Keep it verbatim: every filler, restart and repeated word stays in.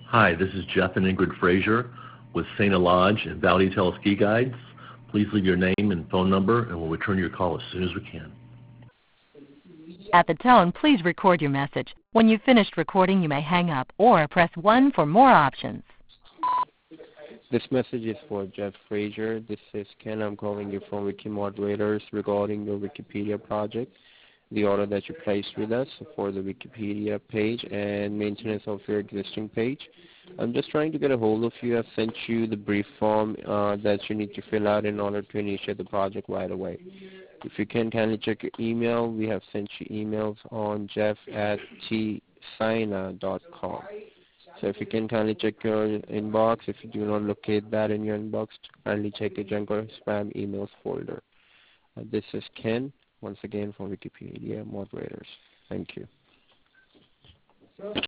Hi, this is Jeff and Ingrid Frazier with Saint Lodge and Valley Hotel Ski Guides. Please leave your name and phone number, and we'll return your call as soon as we can. At the tone, please record your message. When you've finished recording, you may hang up or press one for more options. This message is for Jeff Frazier. This is Ken. I'm calling you from Wiki Moderators regarding your Wikipedia project, the order that you placed with us for the Wikipedia page and maintenance of your existing page. I'm just trying to get a hold of you. I've sent you the brief form uh, that you need to fill out in order to initiate the project right away. If you can kindly check your email, we have sent you emails on jeff at t sina dot com. So if you can kindly check your inbox, if you do not locate that in your inbox, kindly check your junk or spam emails folder. Uh, this is Ken, once again from Wikipedia Moderators. Thank you.